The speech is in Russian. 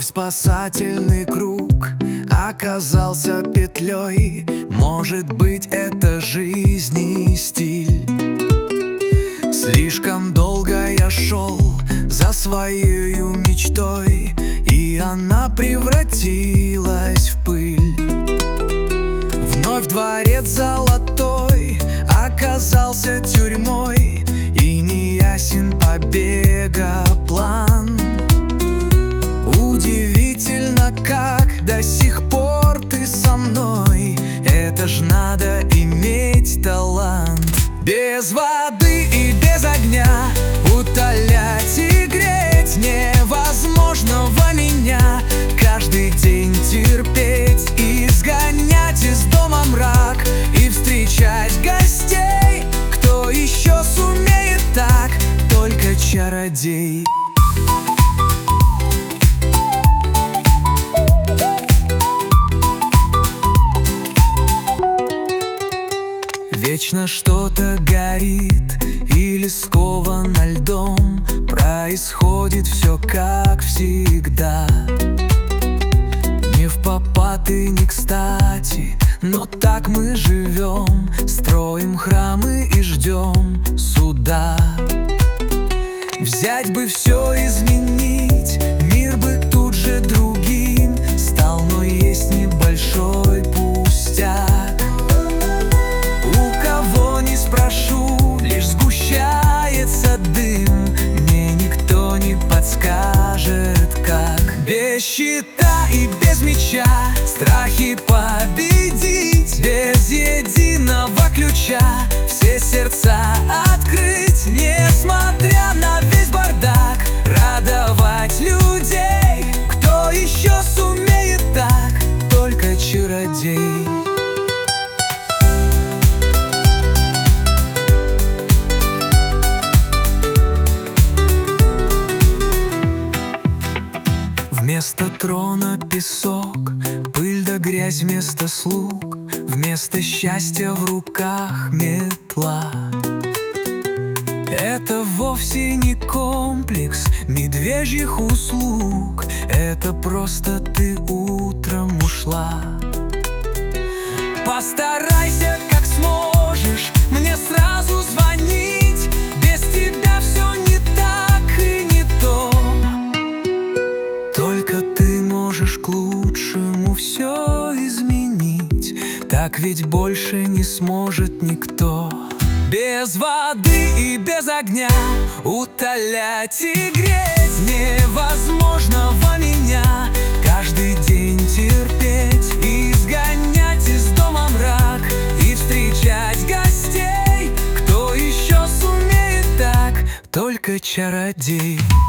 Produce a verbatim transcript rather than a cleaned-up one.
спасательный круг оказался петлей. Может быть, это жизни стиль. Слишком долго я шел за своей мечтой, и она превратилась в пыль. Вновь дворец золотой оказался тюрьмой, и неясен побега план. Удивительно, как до сих пор ты со мной. Это ж надо иметь талант. Без воды и без огня утолять и греть невозможного меня. Каждый день терпеть и изгонять из дома мрак, и встречать гостей. Кто еще сумеет так? Только чародей. Вечно что-то горит или сковано льдом. Происходит все как всегда, не впопад и не кстати, но так мы живем. Строим храмы и ждем суда. Взять бы все, изменить, мир бы тут же другим стал, но есть небольшой пустяк. Спрошу, лишь сгущается дым, мне никто не подскажет, как. Без щита и без меча страхи победить, без единого ключа все сердца открыть. Несмотря на весь бардак, радовать людей. Кто еще сумеет так? Только чародей. Вместо трона песок, пыль да грязь вместо слуг, вместо счастья в руках метла. Это вовсе не комплекс медвежьих услуг, это просто ты утром ушла. Постарайся как сможешь мне сразу звонить, без тебя все не так и не то. Только ты можешь к лучшему все изменить, так ведь больше не сможет никто. Без воды и без огня утолять и греть невозможного меня. Каждый день терпеть и изгонять из дома мрак, и встречать гостей. Кто еще сумеет так? Только чародей.